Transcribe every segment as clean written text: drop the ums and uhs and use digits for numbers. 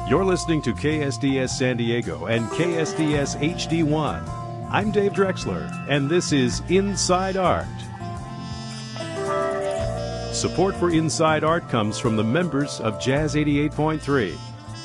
You're listening to KSDS San Diego and KSDS HD1. I'm Dave Drexler, and this is Inside Art. Support for Inside Art comes from the members of Jazz 88.3.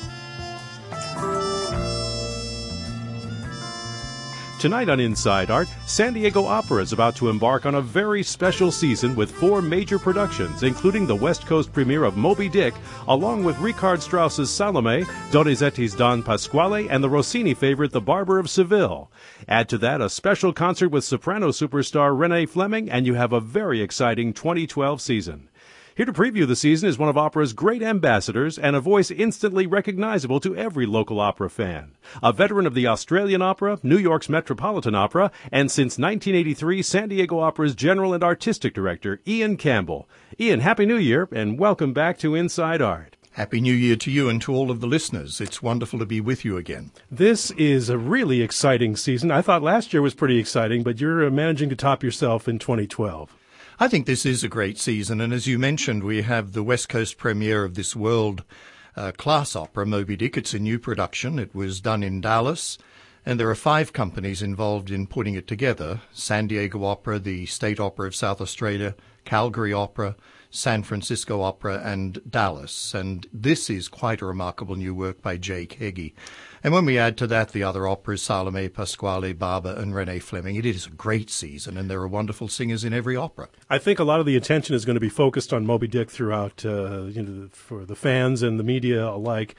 Tonight on Inside Art, San Diego Opera is about to embark on a very special season with 4 major productions, including the West Coast premiere of Moby Dick, along with Richard Strauss's Salome, Donizetti's Don Pasquale, and the Rossini favorite The Barber of Seville. Add to that a special concert with soprano superstar Renee Fleming, and you have a very exciting 2012 season. Here to preview the season is one of opera's great ambassadors and a voice instantly recognizable to every local opera fan. A veteran of the Australian Opera, New York's Metropolitan Opera, and since 1983, San Diego Opera's General and Artistic Director, Ian Campbell. Ian, Happy New Year, and welcome back to Inside Art. Happy New Year to you and to all of the listeners. It's wonderful to be with you again. This is a really exciting season. I thought last year was pretty exciting, but you're managing to top yourself in 2012. I think this is a great season, and as you mentioned, we have the West Coast premiere of this world-class opera, Moby Dick. It's a new production. It was done in Dallas, and there are 5 companies involved in putting it together: San Diego Opera, the State Opera of South Australia, Calgary Opera, San Francisco Opera, and Dallas. And this is quite a remarkable new work by Jake Heggie. And when we add to that the other operas, Salome, Pasquale, Barber, and Renee Fleming, it is a great season, and there are wonderful singers in every opera. I think a lot of the attention is going to be focused on Moby Dick throughout, for the fans and the media alike.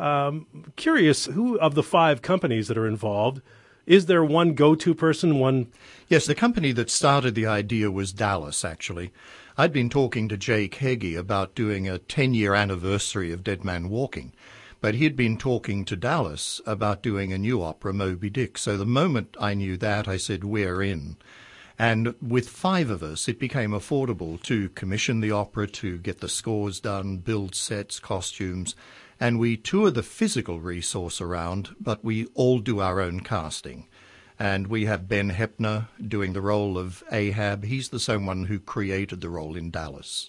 Curious, who of the 5 companies that are involved, is there one go-to person, Yes, the company that started the idea was Dallas, actually. I'd been talking to Jake Heggie about doing a 10-year anniversary of Dead Man Walking, but he'd been talking to Dallas about doing a new opera, Moby Dick. So the moment I knew that, I said, we're in. And with 5 of us, it became affordable to commission the opera, to get the scores done, build sets, costumes, and we tour the physical resource around, but we all do our own casting. And we have Ben Heppner doing the role of Ahab. He's the someone who created the role in Dallas.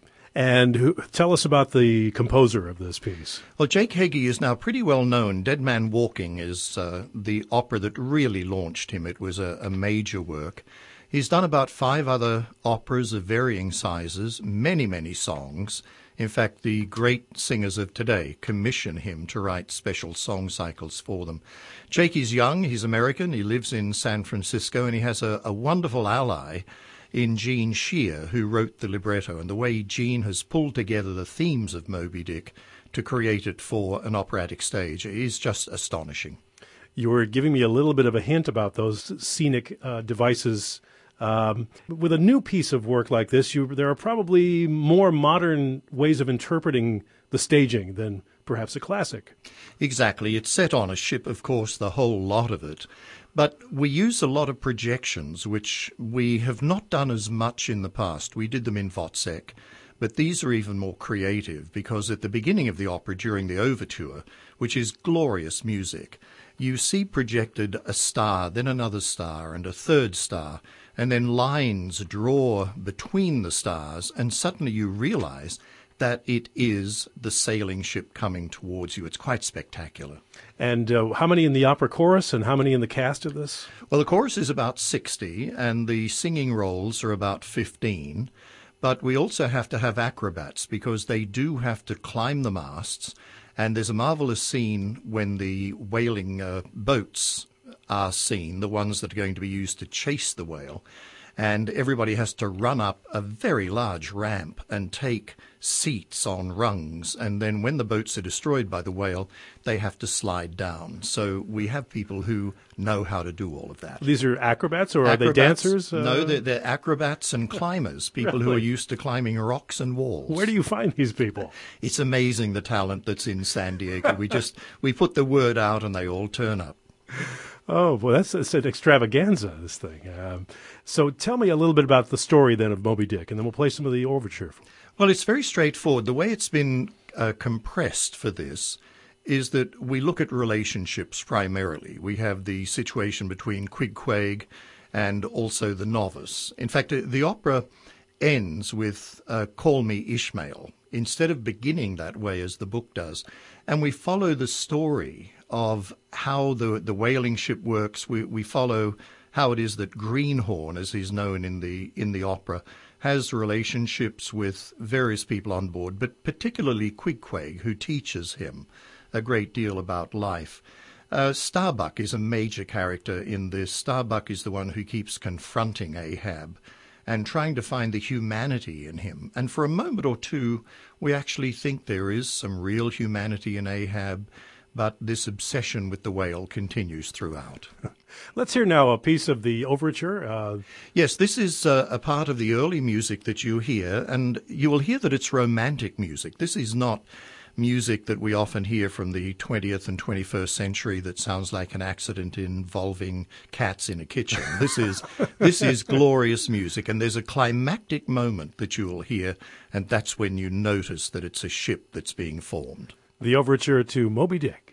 And tell us about the composer of this piece. Well, Jake Heggie is now pretty well known. Dead Man Walking is the opera that really launched him. It was a major work. He's done about 5 other operas of varying sizes, many, many songs. In fact, the great singers of today commission him to write special song cycles for them. Jake is young, he's American, he lives in San Francisco, and he has a wonderful ally in Gene Shear, who wrote the libretto, and the way Gene has pulled together the themes of Moby Dick to create it for an operatic stage is just astonishing. You were giving me a little bit of a hint about those scenic devices. With a new piece of work like this, there are probably more modern ways of interpreting the staging than perhaps a classic. Exactly. It's set on a ship, of course, the whole lot of it. But we use a lot of projections, which we have not done as much in the past. We did them in Wozzeck, but these are even more creative because at the beginning of the opera, during the overture, which is glorious music, you see projected a star, then another star, and a third star, and then lines draw between the stars, and suddenly you realize that it is the sailing ship coming towards you. It's quite spectacular. And how many in the opera chorus and how many in the cast of this? Well, the chorus is about 60 and the singing roles are about 15. But we also have to have acrobats because they do have to climb the masts. And there's a marvelous scene when the whaling boats are seen, the ones that are going to be used to chase the whale. And everybody has to run up a very large ramp and take seats on rungs. And then when the boats are destroyed by the whale, they have to slide down. So we have people who know how to do all of that. These are acrobats, or are they dancers? No, they're acrobats and climbers, people Really? who are used to climbing rocks and walls. Where do you find these people? It's amazing the talent that's in San Diego. We put the word out and they all turn up. Oh, well, that's an extravaganza, this thing. So tell me a little bit about the story, then, of Moby Dick, and then we'll play some of the overture. Well, it's very straightforward. The way it's been compressed for this is that we look at relationships primarily. We have the situation between Queequeg and also the novice. In fact, the opera ends with Call Me Ishmael. instead of beginning that way as the book does. And we follow the story of how the whaling ship works. We follow how it is that Greenhorn, as he's known in the opera, has relationships with various people on board, but particularly Queequeg, who teaches him a great deal about life. Starbuck is a major character in this. Starbuck is the one who keeps confronting Ahab and trying to find the humanity in him. And for a moment or two, we actually think there is some real humanity in Ahab, but this obsession with the whale continues throughout. Let's hear now a piece of the overture. Yes, this is a part of the early music that you hear, and you will hear that it's romantic music. This is not music that we often hear from the 20th and 21st century that sounds like an accident involving cats in a kitchen. This is glorious music, and there's a climactic moment that you will hear, and that's when you notice that it's a ship that's being formed. The overture to Moby Dick.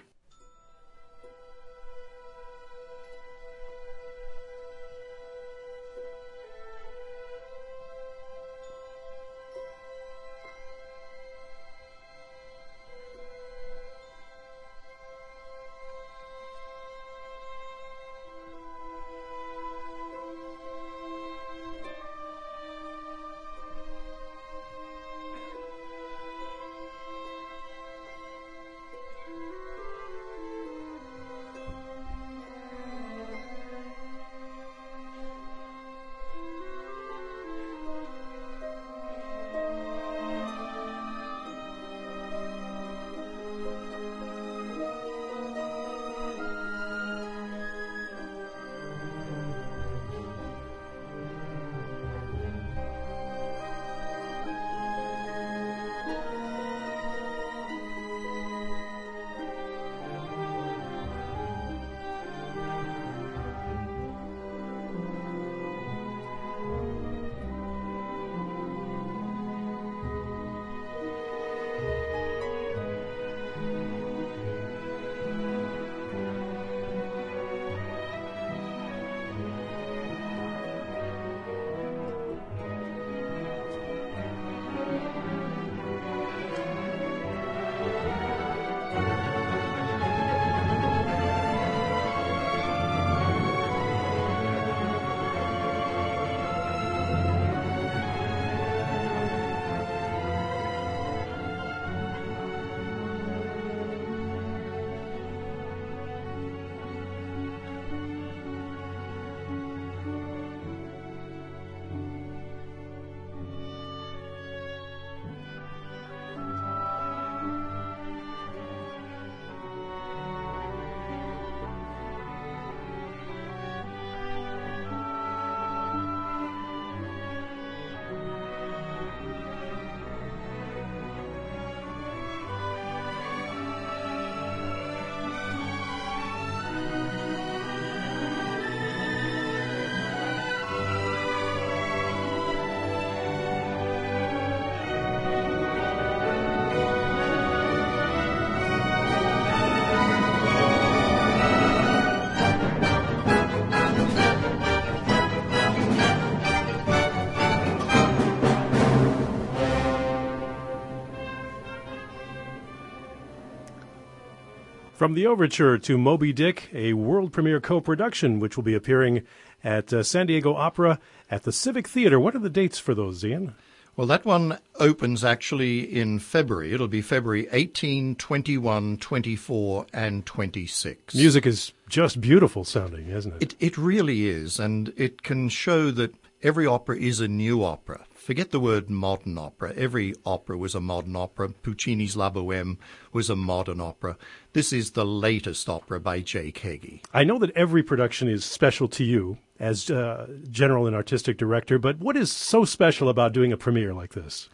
From the overture to Moby Dick, a world premiere co-production, which will be appearing at San Diego Opera at the Civic Theater. What are the dates for those, Ian? Well, that one opens actually in February. It'll be February 18, 21, 24, and 26. Music is just beautiful sounding, isn't it? It really is, and it can show that every opera is a new opera. Forget the word modern opera. Every opera was a modern opera. Puccini's La Bohème was a modern opera. This is the latest opera by Jake Heggie. I know that every production is special to you as general and artistic director, but what is so special about doing a premiere like this?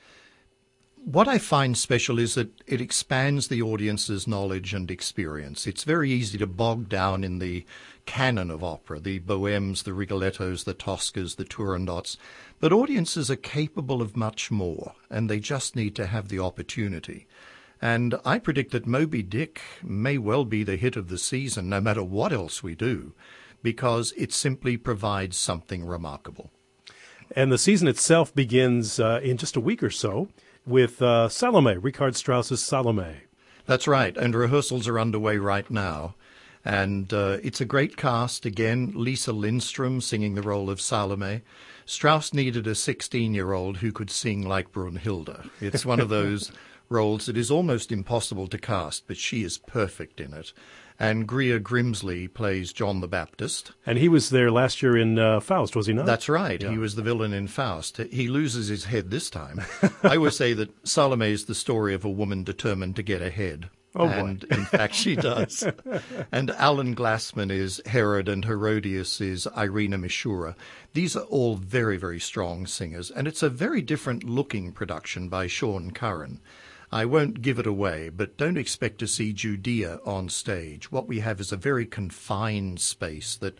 What I find special is that it expands the audience's knowledge and experience. It's very easy to bog down in the canon of opera, the Bohèmes, the Rigolettos, the Toscas, the Turandots. But audiences are capable of much more, and they just need to have the opportunity. And I predict that Moby Dick may well be the hit of the season, no matter what else we do, because it simply provides something remarkable. And the season itself begins in just a week or so with Salome, Richard Strauss's Salome. That's right, and rehearsals are underway right now. And it's a great cast. Again, Lisa Lindstrom singing the role of Salome. Strauss needed a 16-year-old who could sing like Brunhilde. It's one of those roles that is almost impossible to cast, but she is perfect in it. And Greer Grimsley plays John the Baptist. And he was there last year in Faust, was he not? That's right. Yeah. He was the villain in Faust. He loses his head this time. I always say that Salome is the story of a woman determined to get ahead. Oh, and in fact, she does. And Alan Glassman is Herod, and Herodias is Irina Mishura. These are all very, very strong singers, and it's a very different looking production by Sean Curran. I won't give it away, but don't expect to see Judea on stage. What we have is a very confined space that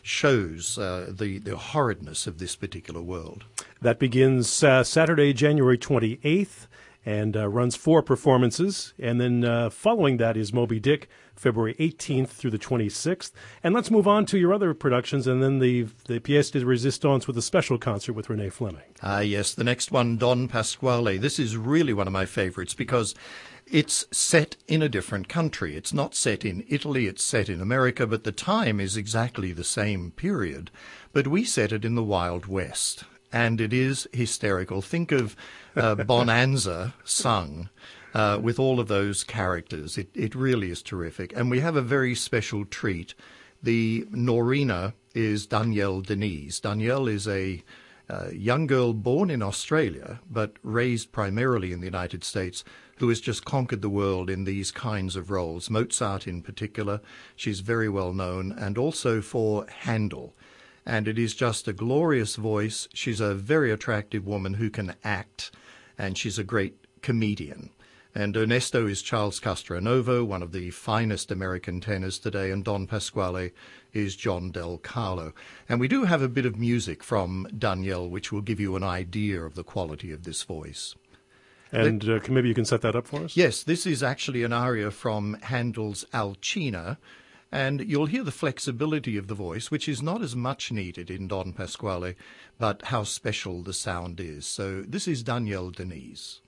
shows the horridness of this particular world. That begins Saturday, January 28th. And runs 4 performances. And then following that is Moby Dick, February 18th through the 26th. And let's move on to your other productions, and then the pièce de résistance with a special concert with Renee Fleming. Yes, the next one, Don Pasquale. This is really one of my favorites because it's set in a different country. It's not set in Italy, it's set in America, but the time is exactly the same period. But we set it in the Wild West. And it is hysterical. Think of Bonanza sung with all of those characters. It really is terrific. And we have a very special treat. The Norina is Danielle Denise. Danielle is a young girl born in Australia, but raised primarily in the United States, who has just conquered the world in these kinds of roles. Mozart in particular, she's very well known, and also for Handel. And it is just a glorious voice. She's a very attractive woman who can act, and she's a great comedian. And Ernesto is Charles Castronovo, one of the finest American tenors today, and Don Pasquale is John Del Carlo. And we do have a bit of music from Danielle, which will give you an idea of the quality of this voice. And maybe you can set that up for us? Yes, this is actually an aria from Handel's Alcina. And you'll hear the flexibility of the voice, which is not as much needed in Don Pasquale, but how special the sound is. So this is Danielle Denise.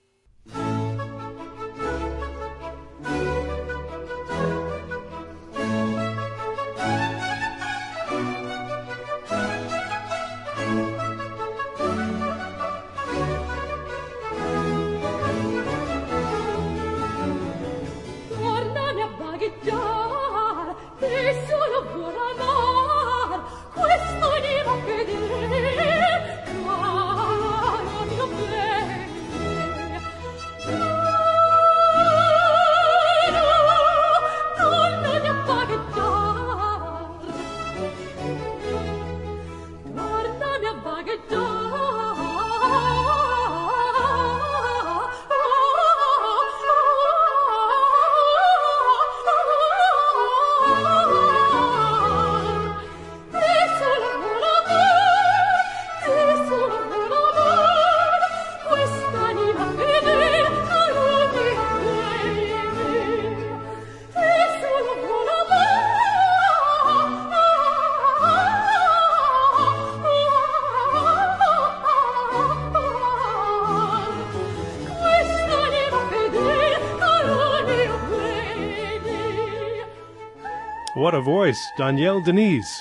What a voice, Danielle Denise.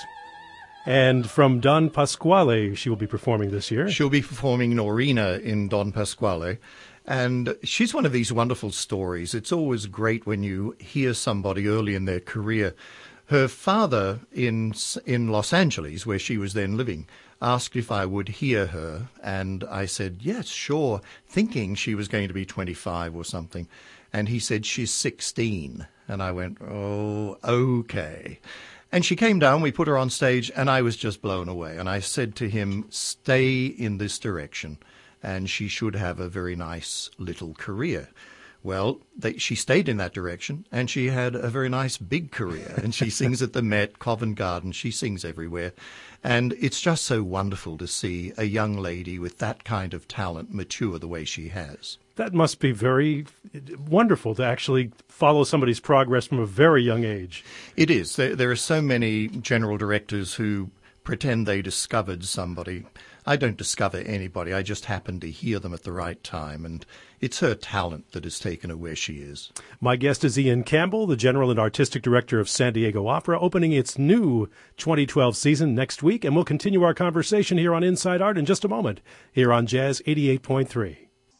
And from Don Pasquale, she will be performing this year. She'll be performing Norina in Don Pasquale. And she's one of these wonderful stories. It's always great when you hear somebody early in their career. Her father in Los Angeles, where she was then living, asked if I would hear her. And I said, yes, sure, thinking she was going to be 25 or something. And he said, she's 16. And I went, oh, okay. And she came down, we put her on stage, and I was just blown away. And I said to him, stay in this direction, and she should have a very nice little career. Well, she stayed in that direction, and she had a very nice big career. And she sings at the Met, Covent Garden, she sings everywhere. And it's just so wonderful to see a young lady with that kind of talent mature the way she has. That must be very wonderful to actually follow somebody's progress from a very young age. It is. There are so many general directors who pretend they discovered somebody. I don't discover anybody. I just happen to hear them at the right time, and it's her talent that has taken her where she is. My guest is Ian Campbell, the General and Artistic Director of San Diego Opera, opening its new 2012 season next week, and we'll continue our conversation here on Inside Art in just a moment, here on Jazz 88.3.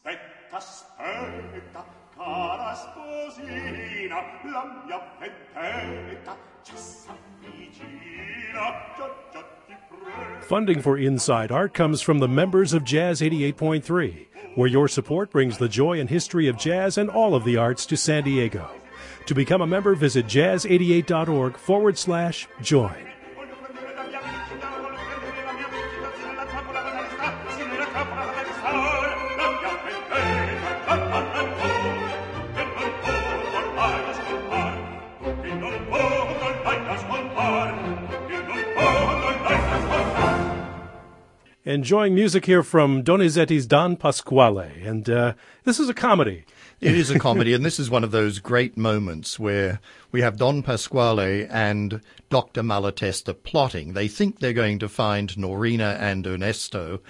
Funding for Inside Art comes from the members of Jazz 88.3, where your support brings the joy and history of jazz and all of the arts to San Diego. To become a member, visit jazz88.org/join. Enjoying music here from Donizetti's Don Pasquale, and this is a comedy. It is a comedy, and this is one of those great moments where we have Don Pasquale and Dr. Malatesta plotting. They think they're going to find Norina and Ernesto,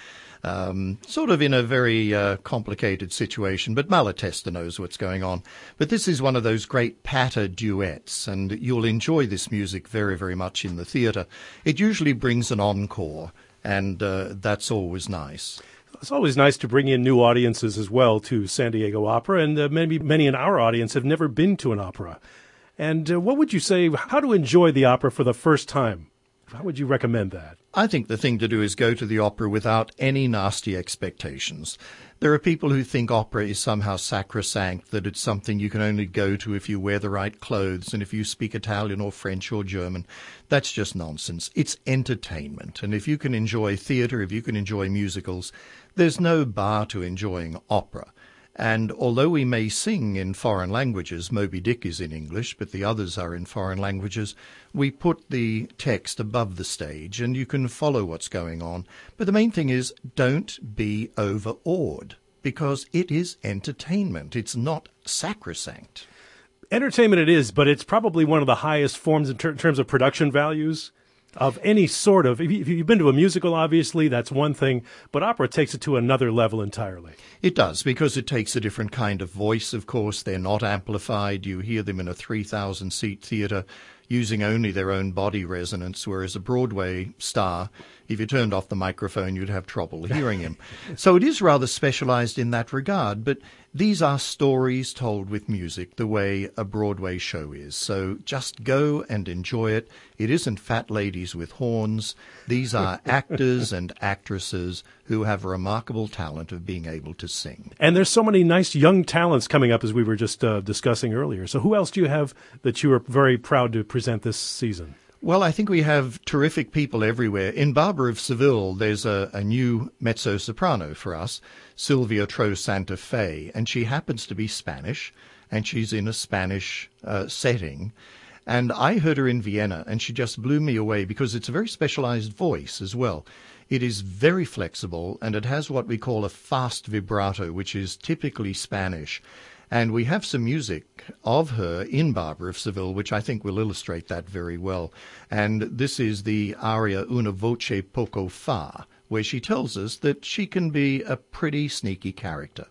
sort of in a very complicated situation, but Malatesta knows what's going on. But this is one of those great patter duets, and you'll enjoy this music very, very much in the theatre. It usually brings an encore, and that's always nice. It's always nice to bring in new audiences as well to San Diego Opera, and maybe many in our audience have never been to an opera. And what would you say, how to enjoy the opera for the first time? How would you recommend that? I think the thing to do is go to the opera without any nasty expectations. There are people who think opera is somehow sacrosanct, that it's something you can only go to if you wear the right clothes and if you speak Italian or French or German. That's just nonsense. It's entertainment. And if you can enjoy theatre, if you can enjoy musicals, there's no bar to enjoying opera. And although we may sing in foreign languages, Moby Dick is in English, but the others are in foreign languages, we put the text above the stage and you can follow what's going on. But the main thing is, don't be overawed, because it is entertainment. It's not sacrosanct. Entertainment it is, but it's probably one of the highest forms in terms of production values of any sort of. If you've been to a musical, obviously, that's one thing, but opera takes it to another level entirely. It does, because it takes a different kind of voice, of course. They're not amplified. You hear them in a 3,000-seat theatre using only their own body resonance, whereas a Broadway star, if you turned off the microphone, you'd have trouble hearing him. So it is rather specialized in that regard, but these are stories told with music the way a Broadway show is. So just go and enjoy it. It isn't fat ladies with horns. These are actors and actresses who have a remarkable talent of being able to sing. And there's so many nice young talents coming up, as we were just discussing earlier. So who else do you have that you are very proud to present this season? Well, I think we have terrific people everywhere. In Barbara of Seville, there's a new mezzo-soprano for us, Silvia Tro Santa Fe, and she happens to be Spanish, and she's in a Spanish setting. And I heard her in Vienna, and she just blew me away because it's a very specialized voice as well. It is very flexible, and it has what we call a fast vibrato, which is typically Spanish. And we have some music of her in Barbara of Seville, which I think will illustrate that very well. And this is the aria Una voce poco fa, where she tells us that she can be a pretty sneaky character.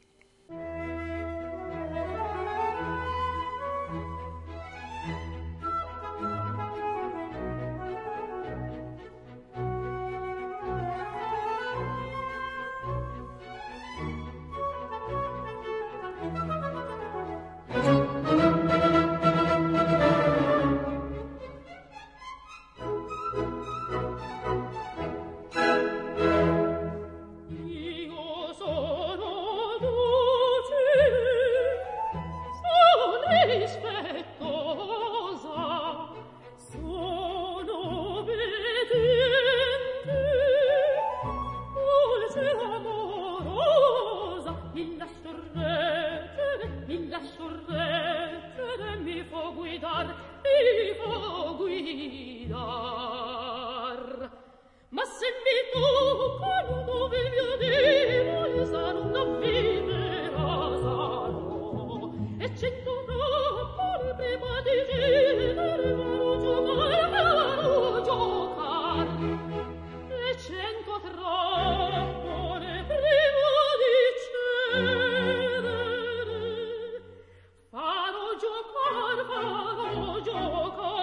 Io sono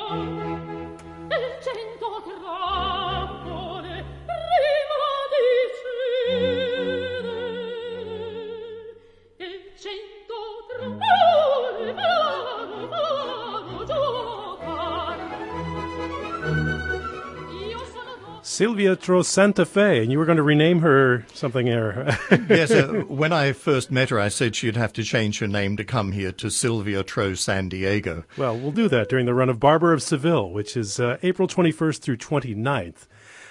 Silvia Tro Santa Fe, and you were going to rename her something here. Yes, when I first met her, I said she'd have to change her name to come here to Silvia Tro San Diego. Well, we'll do that during the run of Barber of Seville, which is April 21st through 29th.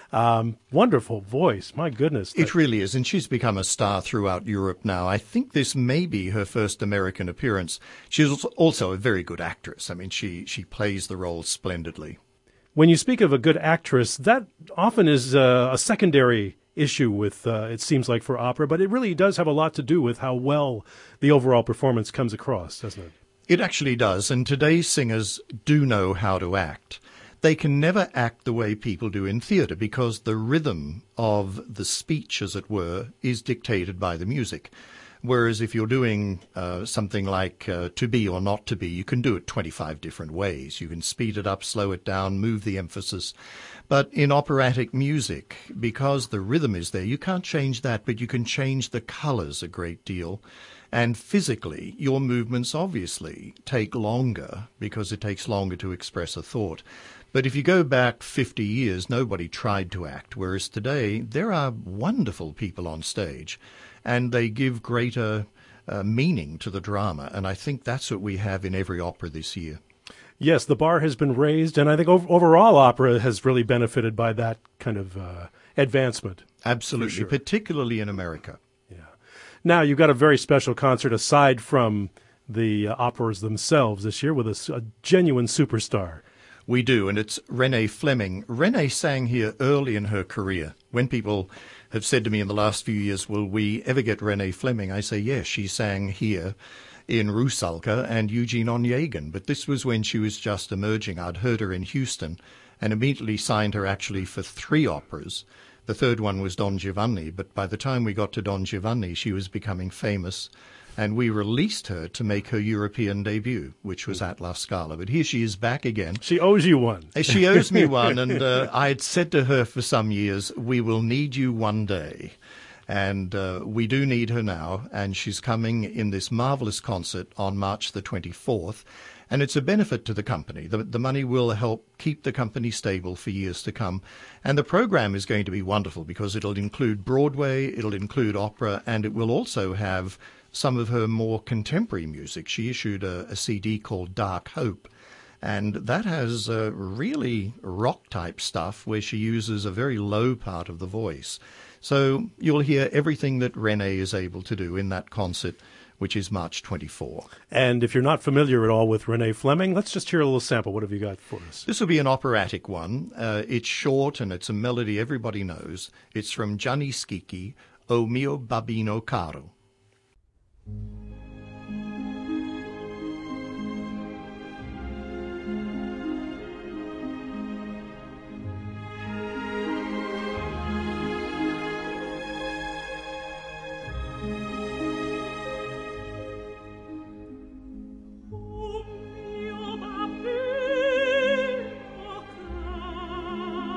Wonderful voice, my goodness. It really is, and she's become a star throughout Europe now. I think this may be her first American appearance. She's also a very good actress. I mean, she plays the role splendidly. When you speak of a good actress, that often is a secondary issue with, it seems like, for opera, but it really does have a lot to do with how well the overall performance comes across, doesn't it? It actually does, and today's singers do know how to act. They can never act the way people do in theatre because the rhythm of the speech, as it were, is dictated by the music. Whereas if you're doing something like To Be or Not to Be, you can do it 25 different ways. You can speed it up, slow it down, move the emphasis. But in operatic music, because the rhythm is there, you can't change that, but you can change the colours a great deal. And physically, your movements obviously take longer because it takes longer to express a thought. But if you go back 50 years, nobody tried to act, whereas today there are wonderful people on stage, and they give greater meaning to the drama. And I think that's what we have in every opera this year. Yes, the bar has been raised, and I think overall opera has really benefited by that kind of advancement. Absolutely, sure. Particularly in America. Yeah. Now, you've got a very special concert aside from the operas themselves this year with a genuine superstar. We do, and it's Renee Fleming. Renee sang here early in her career. When people have said to me in the last few years, will we ever get Renee Fleming? I say, yes, she sang here in Rusalka and Eugene Onegin. But this was when she was just emerging. I'd heard her in Houston and immediately signed her actually for 3 operas. The third one was Don Giovanni, but by the time we got to Don Giovanni, she was becoming famous. And we released her to make her European debut, which was at La Scala. But here she is back again. She owes you one. She owes me one, and I had said to her for some years, we will need you one day. And we do need her now, and she's coming in this marvelous concert on March the 24th. And it's a benefit to the company. The money will help keep the company stable for years to come. And the program is going to be wonderful because it'll include Broadway, it'll include opera, and it will also have some of her more contemporary music. She issued a CD called Dark Hope, and that has really rock-type stuff where she uses a very low part of the voice. So you'll hear everything that Renee is able to do in that concert, which is March 24. And if you're not familiar at all with Renee Fleming, let's just hear a little sample. What have you got for us? This will be an operatic one. It's short and it's a melody everybody knows. It's from Gianni Schicchi, O mio babbino caro.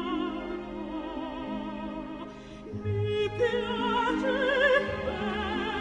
Mi piace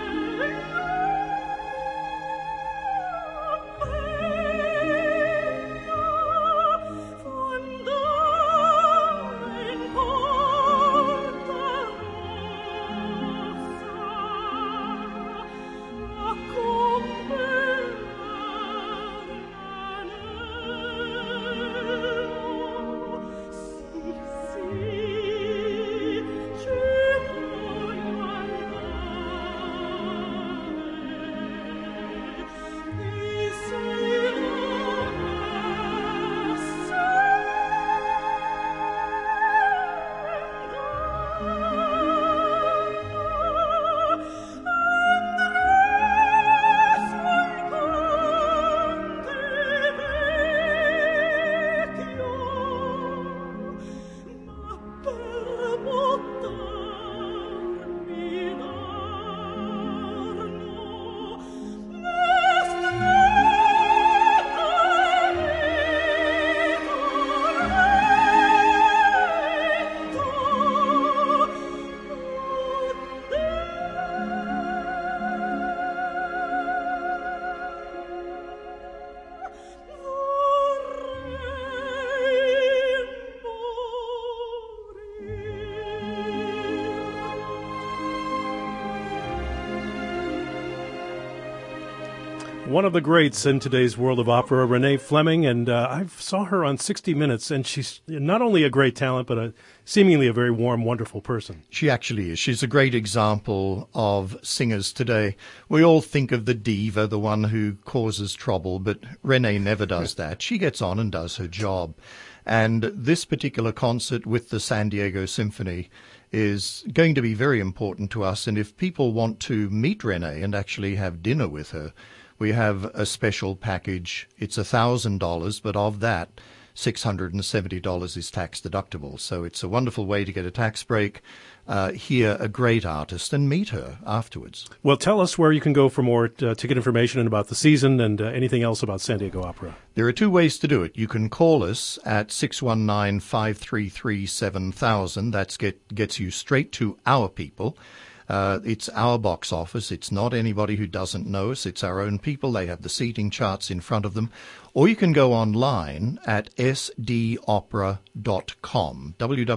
One of the greats in today's world of opera, Renee Fleming, and I saw her on 60 Minutes, and she's not only a great talent, but seemingly a very warm, wonderful person. She actually is. She's a great example of singers today. We all think of the diva, the one who causes trouble, but Renee never does that. She gets on and does her job. And this particular concert with the San Diego Symphony is going to be very important to us. And if people want to meet Renee and actually have dinner with her, we have a special package. It's $1,000, but of that, $670 is tax deductible. So it's a wonderful way to get a tax break, hear a great artist, and meet her afterwards. Well, tell us where you can go for more ticket information and about the season and anything else about San Diego Opera. There are two ways to do it. You can call us at 619-533-7000. That gets you straight to our people. It's our box office. It's not anybody who doesn't know us. It's our own people. They have the seating charts in front of them. Or you can go online at sdopera.com,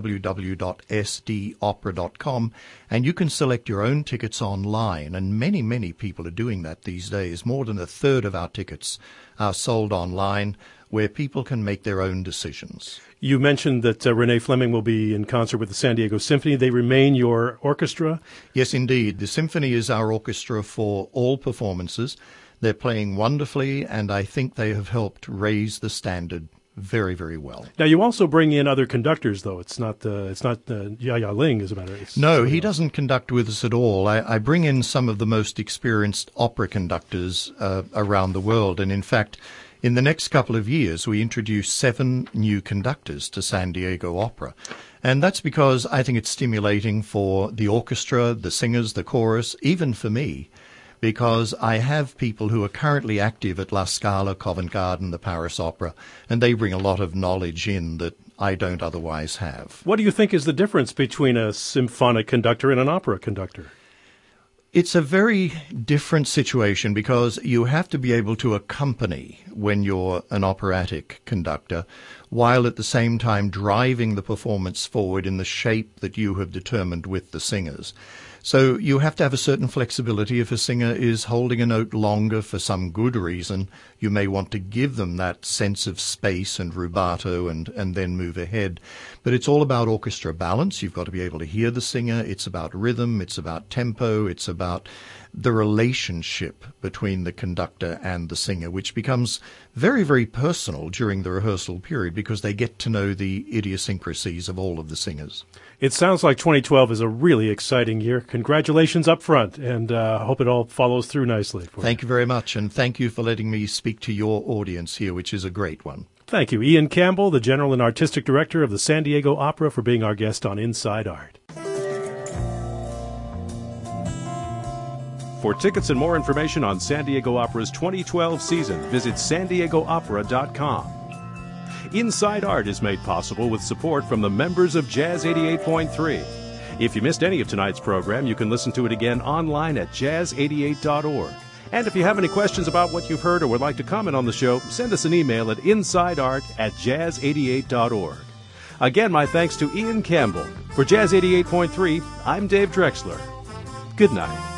www.sdopera.com, and you can select your own tickets online. And many, many people are doing that these days. More than a third of our tickets are sold online, where people can make their own decisions. You mentioned that Renee Fleming will be in concert with the San Diego Symphony. They remain your orchestra? Yes, indeed. The Symphony is our orchestra for all performances. They're playing wonderfully, and I think they have helped raise the standard very, very well. Now, you also bring in other conductors, though. It's not Ya Ling, as a matter of fact. No, he doesn't conduct with us at all. I bring in some of the most experienced opera conductors around the world, and in fact, in the next couple of years, we introduced 7 new conductors to San Diego Opera. And that's because I think it's stimulating for the orchestra, the singers, the chorus, even for me, because I have people who are currently active at La Scala, Covent Garden, the Paris Opera, and they bring a lot of knowledge in that I don't otherwise have. What do you think is the difference between a symphonic conductor and an opera conductor? It's a very different situation because you have to be able to accompany when you're an operatic conductor, while at the same time driving the performance forward in the shape that you have determined with the singers. So you have to have a certain flexibility. If a singer is holding a note longer for some good reason, you may want to give them that sense of space and rubato and then move ahead. But it's all about orchestra balance. You've got to be able to hear the singer. It's about rhythm. It's about tempo. It's about the relationship between the conductor and the singer, which becomes very, very personal during the rehearsal period because they get to know the idiosyncrasies of all of the singers. It sounds like 2012 is a really exciting year. Congratulations up front, and I hope it all follows through nicely for you. Thank you very much, and thank you for letting me speak to your audience here, which is a great one. Thank you, Ian Campbell, the General and Artistic Director of the San Diego Opera, for being our guest on Inside Art. For tickets and more information on San Diego Opera's 2012 season, visit SanDiegoOpera.com. Inside Art is made possible with support from the members of Jazz 88.3. If you missed any of tonight's program, you can listen to it again online at jazz88.org. And if you have any questions about what you've heard or would like to comment on the show, send us an email at insideart@jazz88.org. Again, my thanks to Ian Campbell. For Jazz 88.3, I'm Dave Drexler. Good night.